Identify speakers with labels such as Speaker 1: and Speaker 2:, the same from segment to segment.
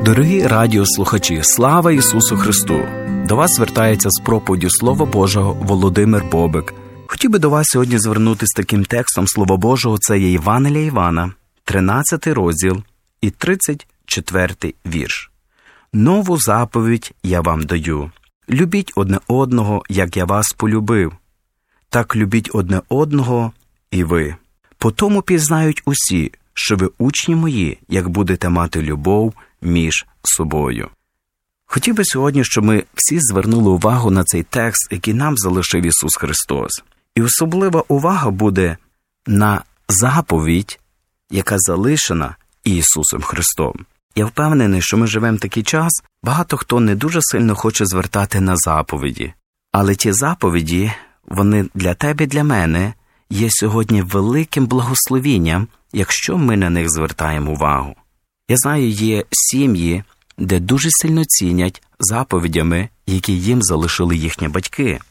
Speaker 1: Дорогі радіослухачі, слава Ісусу Христу! До вас звертається з проповіддю Слова Божого Володимир Бобик. Хотів би до вас сьогодні звернутися таким текстом Слова Божого. Це є Євангелія Івана, 13 розділ і 34 вірш. «Нову заповідь я вам даю. Любіть одне одного, як я вас полюбив. Так любіть одне одного і ви. По тому пізнають усі, що ви учні мої, як будете мати любов між собою». Хотів би сьогодні, щоб ми всі звернули увагу на цей текст, який нам залишив Ісус Христос. І особлива увага буде на заповідь, яка залишена Ісусом Христом. Я впевнений, що ми живемо в такий час, багато хто не дуже сильно хоче звертати на заповіді. Але ті заповіді, вони для тебе і для мене є сьогодні великим благословінням, якщо ми на них звертаємо увагу. Я знаю, є сім'ї, де дуже сильно цінять заповідями, які їм залишили їхні батьки.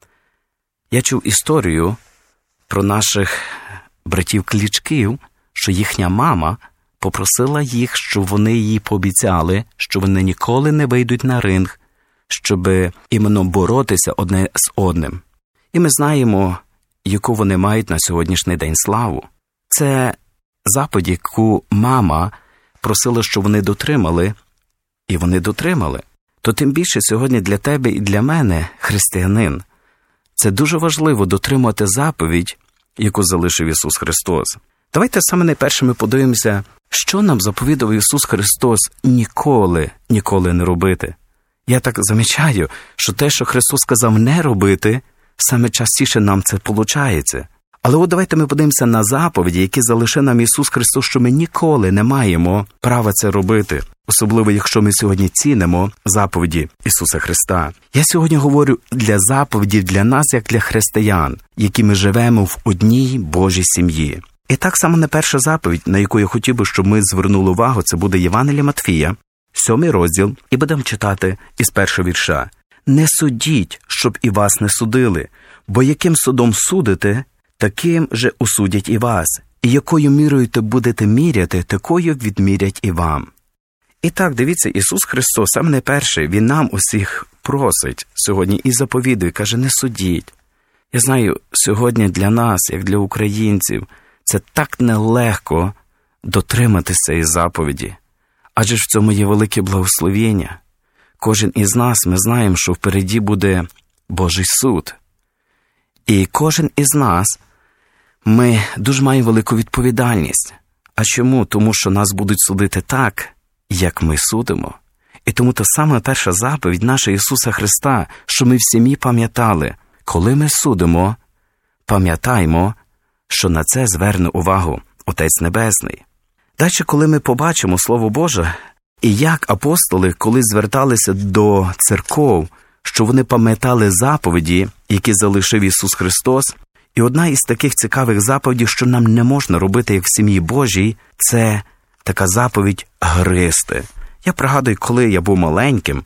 Speaker 1: Я чув історію про наших братів-клічків, що їхня мама попросила їх, щоб вони їй пообіцяли, що вони ніколи не вийдуть на ринг, щоб іменно боротися одне з одним. І ми знаємо, яку вони мають на сьогоднішній день славу. Це заповідь, яку мама просила, щоб вони дотримали, і вони дотримали. То тим більше сьогодні для тебе і для мене, християнин, це дуже важливо дотримувати заповідь, яку залишив Ісус Христос. Давайте саме найперше ми подивимося, що нам заповідав Ісус Христос ніколи не робити. Я так замічаю, що те, що Христос сказав не робити, саме частіше нам це виходить. Але от давайте ми подивимося на заповіді, які залишив нам Ісус Христос, що ми ніколи не маємо права це робити. Особливо, якщо ми сьогодні цінимо заповіді Ісуса Христа. Я сьогодні говорю для заповідів для нас, як для християн, які ми живемо в одній Божій сім'ї. І так само не перша заповідь, на яку я хотів би, щоб ми звернули увагу, це буде Євангелія Матфія, 7 розділ, і будемо читати із першого вірша. «Не судіть, щоб і вас не судили, бо яким судом судите, таким же осудять і вас, і якою мірою ти будете міряти, такою відмірять і вам». І так, дивіться, Ісус Христос, саме найперше, Він нам усіх просить сьогодні і заповідує, каже, не судіть. Я знаю, сьогодні для нас, як для українців, це так нелегко дотриматися цієї заповіді. Адже ж в цьому є велике благословення. Кожен із нас, ми знаємо, що впереді буде Божий суд. І кожен із нас, ми дуже маємо велику відповідальність. А чому? Тому що нас будуть судити так, як ми судимо. І тому та сама перша заповідь наша Ісуса Христа, що ми в сім'ї пам'ятали, коли ми судимо, пам'ятаймо, що на це зверне увагу Отець Небесний. Далі, коли ми побачимо Слово Боже, і як апостоли, коли зверталися до церков, що вони пам'ятали заповіді, які залишив Ісус Христос, і одна із таких цікавих заповідей, що нам не можна робити, як в сім'ї Божій, це така заповідь гризти. Я пригадую, коли я був маленьким,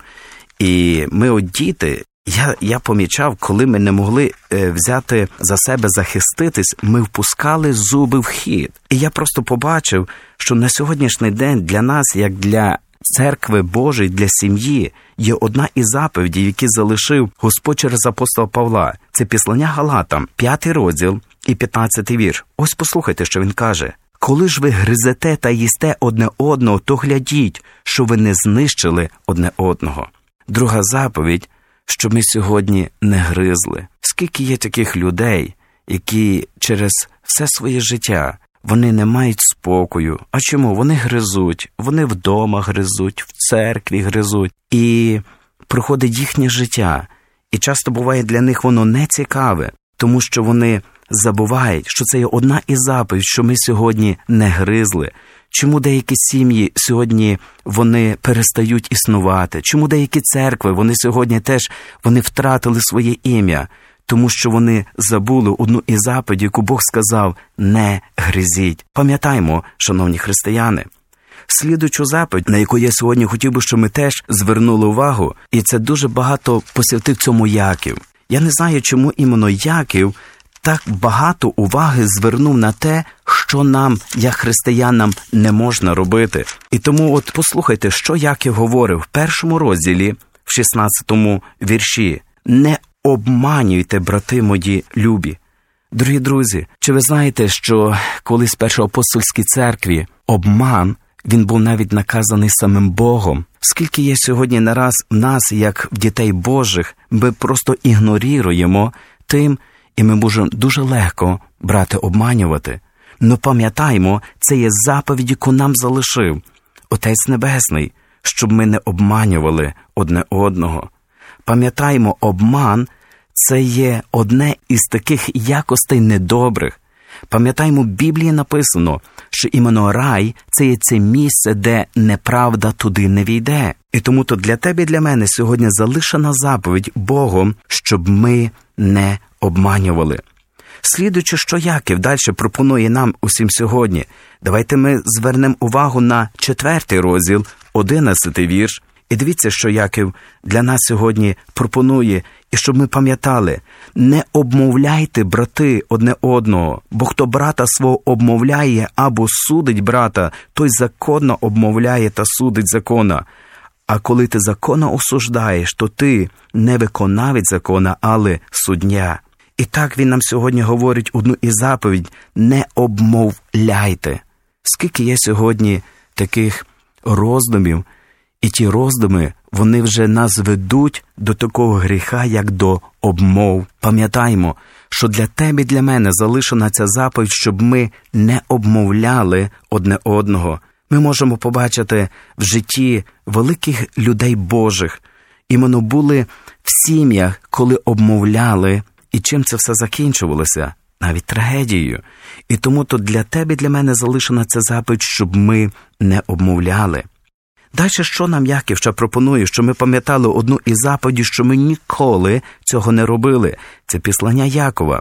Speaker 1: і ми от діти, я помічав, коли ми не могли взяти за себе захиститись, ми впускали зуби в хід. І я просто побачив, що на сьогоднішній день для нас, як для церкви Божої, для сім'ї, є одна із заповідей, які залишив Господь через апостола Павла. Це Післання Галатам, 5 розділ і 15 вірш. Ось послухайте, що він каже. «Коли ж ви гризете та їсте одне одного, то глядіть, що ви не знищили одне одного». Друга заповідь, що ми сьогодні не гризли. Скільки є таких людей, які через все своє життя, вони не мають спокою. А чому? Вони гризуть, вони вдома гризуть, в церкві гризуть. І проходить їхнє життя. І часто буває для них воно не цікаве, тому що вони забувають, що це є одна із заповідей, що ми сьогодні не гризли. Чому деякі сім'ї сьогодні вони перестають існувати? Чому деякі церкви, вони сьогодні теж вони втратили своє ім'я? Тому що вони забули одну із заповідей, яку Бог сказав «не гризіть». Пам'ятаймо, шановні християни, слідуючу заповідь, на яку я сьогодні хотів би, щоб ми теж звернули увагу, і це дуже багато посвятив цьому Яків. Я не знаю, чому іменно Яків так багато уваги звернув на те, що нам, як християнам, не можна робити. І тому послухайте, що Яків говорив в 1 розділі, в 16 вірші. «Не обманюйте, брати мої любі». Дорогі друзі, чи ви знаєте, що колись в Першоапостольській церкві обман, він був навіть наказаний самим Богом? Скільки є сьогодні нараз в нас, як в дітей Божих, ми просто ігноруємо тим, і ми можемо дуже легко брати обманювати. Но пам'ятаймо, це є заповідь, яку нам залишив Отець Небесний, щоб ми не обманювали одне одного. Пам'ятаймо, обман – це є одне із таких якостей недобрих. Пам'ятаймо, в Біблії написано, що іменно рай – це є це місце, де неправда туди не війде. І тому то для тебе і для мене сьогодні залишена заповідь Богом, щоб ми не обманювали. Слідуючи, що Яків далі пропонує нам усім сьогодні, давайте ми звернемо увагу на 4 розділ, 11 вірш. І дивіться, що Яків для нас сьогодні пропонує, і щоб ми пам'ятали: «Не обмовляйте, брати, одне одного, бо хто брата свого обмовляє або судить брата, той законно обмовляє та судить закона. А коли ти закона осуждаєш, то ти не виконавець закона, але суддя». І так він нам сьогодні говорить одну із заповідь: «Не обмовляйте». Скільки є сьогодні таких роздумів, і ті роздуми, вони вже нас ведуть до такого гріха, як до обмов. Пам'ятаймо, що для тебе і для мене залишена ця заповідь, щоб ми не обмовляли одне одного. Ми можемо побачити в житті великих людей Божих. Іменно були в сім'ях, коли обмовляли, і чим це все закінчувалося? Навіть трагедією. І тому то для тебе і для мене залишена ця заповідь, щоб ми не обмовляли. Далі, що нам Яків ще пропонує, що ми пам'ятали одну із заповідей, що ми ніколи цього не робили. Це післання Якова,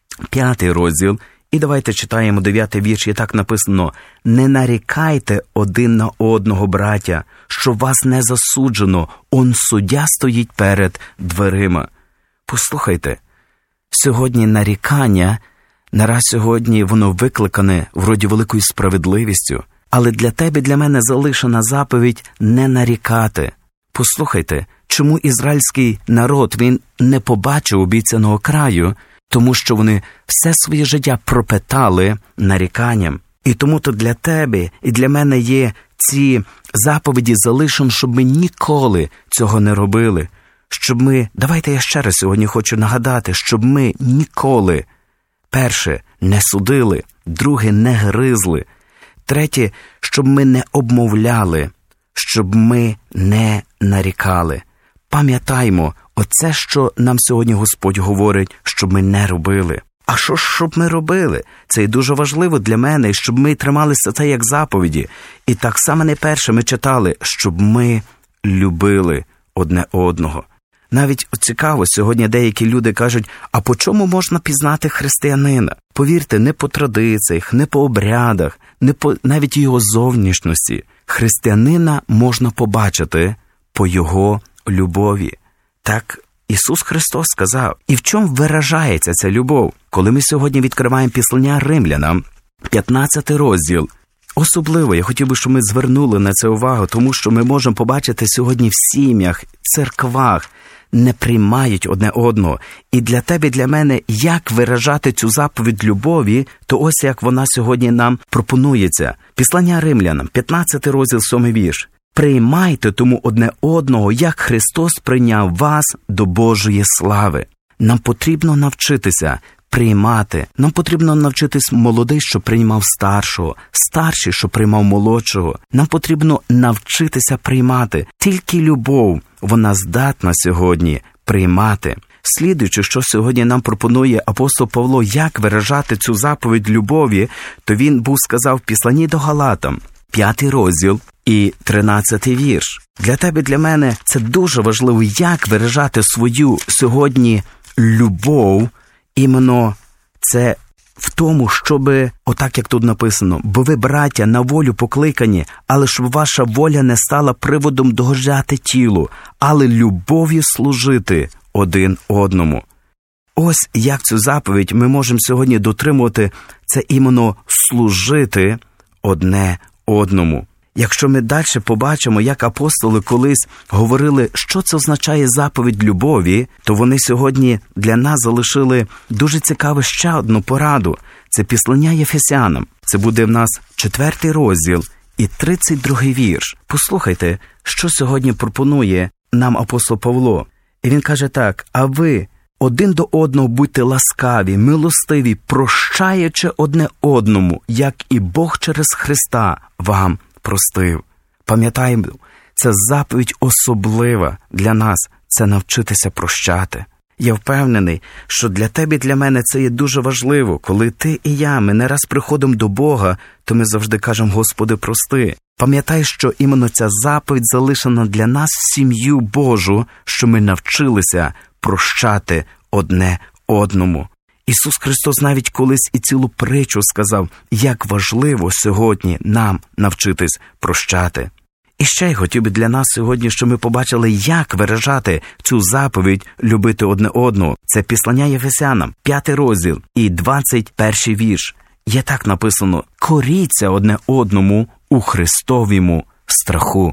Speaker 1: 5 розділ, і давайте читаємо 9 вірш, і так написано: «Не нарікайте один на одного, браття, що вас не засуджено, он суддя стоїть перед дверима». Послухайте, сьогодні нарікання, нараз сьогодні воно викликане вроді великою справедливістю, але для тебе, для мене залишена заповідь не нарікати. Послухайте, чому ізраїльський народ, він не побачив обіцяного краю? Тому що вони все своє життя пропитали наріканням. І тому-то для тебе і для мене є ці заповіді залишені, щоб ми ніколи цього не робили. Щоб ми, давайте я ще раз сьогодні хочу нагадати, щоб ми ніколи, перше, не судили, друге, не гризли, третє, щоб ми не обмовляли, щоб ми не нарікали. Пам'ятаймо, оце, що нам сьогодні Господь говорить, щоб ми не робили. А що ж, щоб ми робили? Це і дуже важливо для мене, щоб ми трималися це як заповіді. І так само найперше ми читали, щоб ми любили одне одного. Навіть цікаво, сьогодні деякі люди кажуть, а по чому можна пізнати християнина? Повірте, не по традиціях, не по обрядах, не по навіть його зовнішності. Християнина можна побачити по його любові. Так Ісус Христос сказав. І в чому виражається ця любов? Коли ми сьогодні відкриваємо післання Римлянам, 15 розділ, особливо я хотів би, щоб ми звернули на це увагу, тому що ми можемо побачити сьогодні в сім'ях, церквах, не приймають одне одного. І для тебе, і для мене, як виражати цю заповідь любові, то ось як вона сьогодні нам пропонується. Післання Римлянам, 15 розділ, 7 вірш. «Приймайте тому одне одного, як Христос прийняв вас до Божої слави». Нам потрібно навчитися приймати. Нам потрібно навчитись молодий, що приймав старшого, старший, що приймав молодшого. Нам потрібно навчитися приймати. Тільки любов, вона здатна сьогодні приймати. Слідуючи, що сьогодні нам пропонує апостол Павло, як виражати цю заповідь любові, то він сказав в післанні до Галатам, 5 розділ і 13 вірш. Для тебе, для мене це дуже важливо, як виражати свою сьогодні любов, іменно це в тому, щоб, отак як тут написано, бо ви, браття, на волю покликані, але щоб ваша воля не стала приводом догоджати тілу, але любов'ю служити один одному. Ось як цю заповідь ми можемо сьогодні дотримувати, це іменно служити одне одному. Якщо ми далі побачимо, як апостоли колись говорили, що це означає заповідь любові, то вони сьогодні для нас залишили дуже цікаву ще одну пораду. Це післання Єфесянам. Це буде в нас 4 розділ і 32 вірш. Послухайте, що сьогодні пропонує нам апостол Павло. І він каже так: «А ви один до одного будьте ласкаві, милостиві, прощаючи одне одному, як і Бог через Христа вам простив». Пам'ятаємо, ця заповідь особлива для нас – це навчитися прощати. Я впевнений, що для тебе і для мене це є дуже важливо. Коли ти і я, ми не раз приходимо до Бога, то ми завжди кажемо: «Господи, прости». Пам'ятай, що іменно ця заповідь залишена для нас в сім'ю Божу, що ми навчилися прощати одне одному. Ісус Христос навіть колись і цілу притчу сказав, як важливо сьогодні нам навчитись прощати. І ще й хотів би для нас сьогодні, щоб ми побачили, як виражати цю заповідь любити одне одного. Це післання Єфесянам, 5 розділ і 21 вірш. Є так написано: «Коріться одне одному у Христовому страху».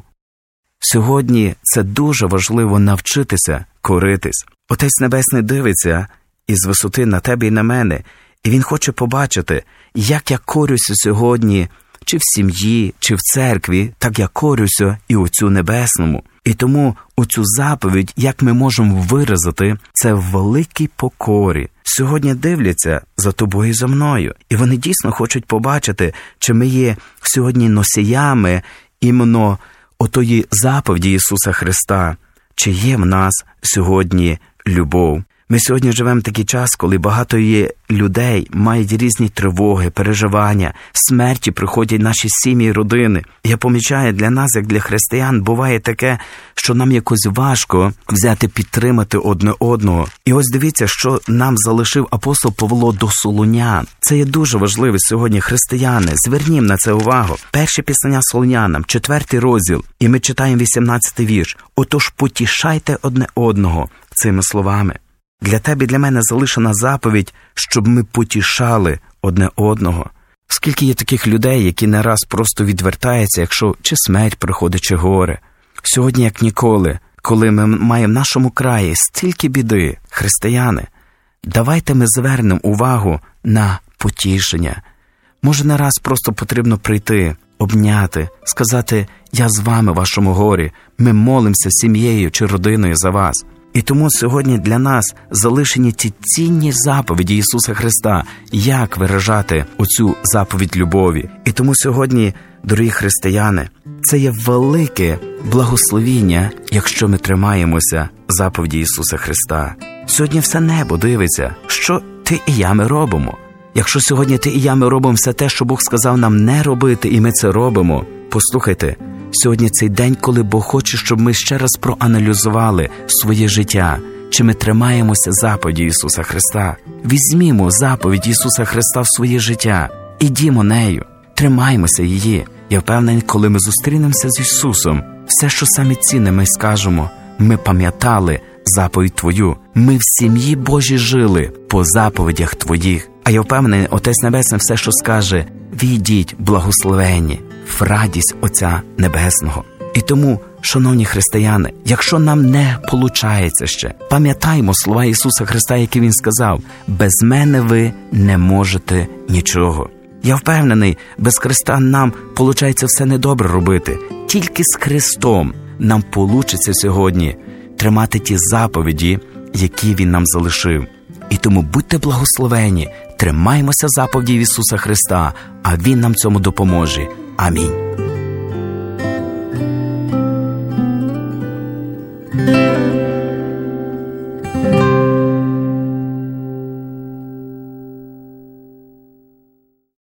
Speaker 1: Сьогодні це дуже важливо навчитися коритись. Отець Небесний дивиться із висоти на тебе і на мене, і Він хоче побачити, як я корюся сьогодні, чи в сім'ї, чи в церкві, так я корюся і Отцю Небесному. І тому оцю заповідь, як ми можемо виразити, це в великій покорі. Сьогодні дивляться за тобою і за мною, і вони дійсно хочуть побачити, чи ми є сьогодні носіями іменно отої заповіді Ісуса Христа, чи є в нас сьогодні любов. Ми сьогодні живемо в такий час, коли багато є людей, мають різні тривоги, переживання, смерті приходять в наші сім'ї, родини. Я помічаю, для нас, як для християн, буває таке, що нам якось важко взяти, підтримати одне одного. І ось дивіться, що нам залишив апостол Павло до Солунян. Це є дуже важливо сьогодні, християни. Звернімо на це увагу. Перше післання Солунянам, 4 розділ, і ми читаємо 18 вірш. «Отож потішайте одне одного» цими словами. Для тебе і для мене залишена заповідь, щоб ми потішали одне одного. Скільки є таких людей, які не раз просто відвертаються, якщо чи смерть приходить, чи горе. Сьогодні, як ніколи, коли ми маємо в нашому краї стільки біди, християни, давайте ми звернемо увагу на потішення. Може, не раз просто потрібно прийти, обняти, сказати: «Я з вами в вашому горі, ми молимося сім'єю чи родиною за вас». І тому сьогодні для нас залишені ті цінні заповіді Ісуса Христа, як виражати оцю заповідь любові. І тому сьогодні, дорогі християни, це є велике благословіння, якщо ми тримаємося заповіді Ісуса Христа. Сьогодні все небо дивиться, що ти і я ми робимо. Якщо сьогодні ти і я ми робимо все те, що Бог сказав нам не робити, і ми це робимо, послухайте, сьогодні цей день, коли Бог хоче, щоб ми ще раз проаналізували своє життя, чи ми тримаємося заповіді Ісуса Христа. Візьмімо заповідь Ісуса Христа в своє життя, ідімо нею, тримаємося її. Я впевнений, коли ми зустрінемося з Ісусом, все, що саме цінне, ми скажемо: ми пам'ятали заповідь Твою, ми в сім'ї Божій жили по заповідях Твоїх. А я впевнений, Отець Небесний все, що скаже: війдіть благословенні в радість Отця Небесного. І тому, шановні християни, якщо нам не получається ще, пам'ятаймо слова Ісуса Христа, які Він сказав: «Без мене ви не можете нічого». Я впевнений, без Христа нам получається все недобре робити. Тільки з Христом нам получиться сьогодні тримати ті заповіді, які Він нам залишив. І тому будьте благословені, тримаймося заповідей Ісуса Христа, а Він нам цьому допоможе. Амінь.